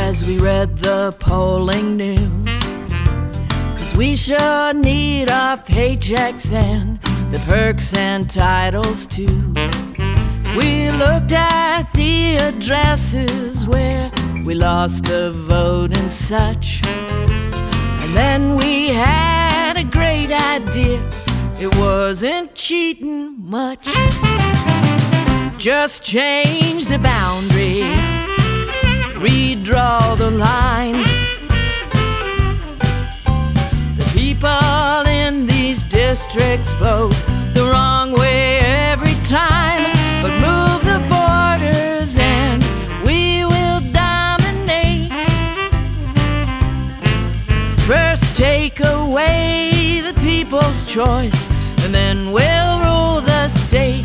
as we read the polling news, 'cause we sure need our paychecks and the perks and titles too. We looked at the addresses where we lost a vote and such, and then we had a great idea. It wasn't cheating much. Just change the boundary, redraw the lines. The people in these districts vote the wrong way every time, but move the borders and we will dominate. First take away the people's choice, and then we'll rule the state.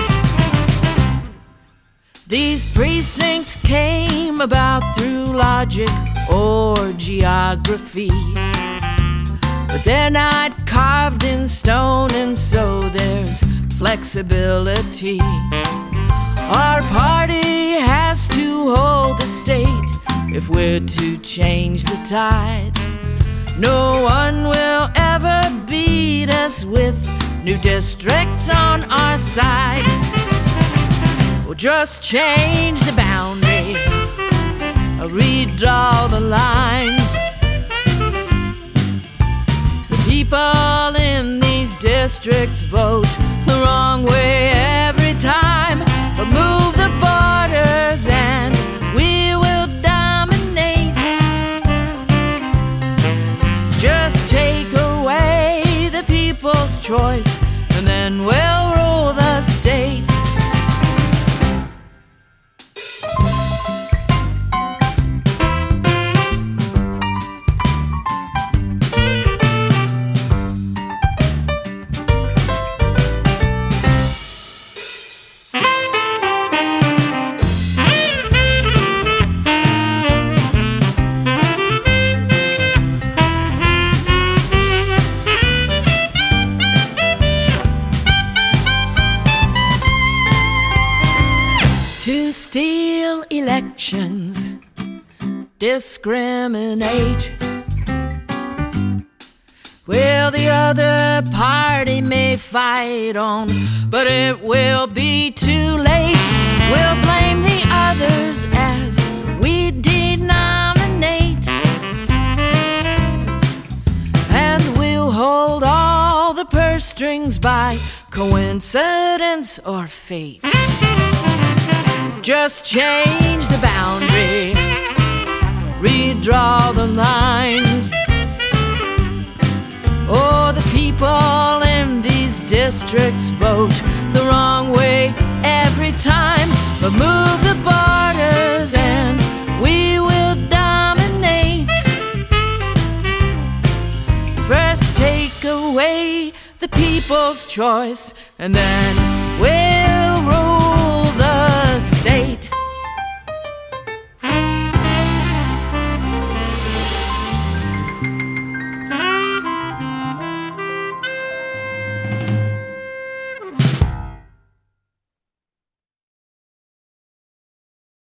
These precincts came about through logic or geography, but they're not carved in stone, and so there's flexibility. Our party has to hold the state if we're to change the tide. No one will ever beat us with new districts on our side. We'll just change the boundary, redraw the lines. The people in these districts vote the wrong way every time, but move the borders and we will dominate. Just take away the people's choice, and then we'll rule the state. To steal elections, discriminate. Well, the other party may fight on, but it will be too late. We'll blame the others as we denominate, and we'll hold all the purse strings by coincidence or fate. Just change the boundary, redraw the lines. Oh, the people in these districts vote the wrong way every time, but move the borders and we will dominate. First take away the people's choice, and then we'll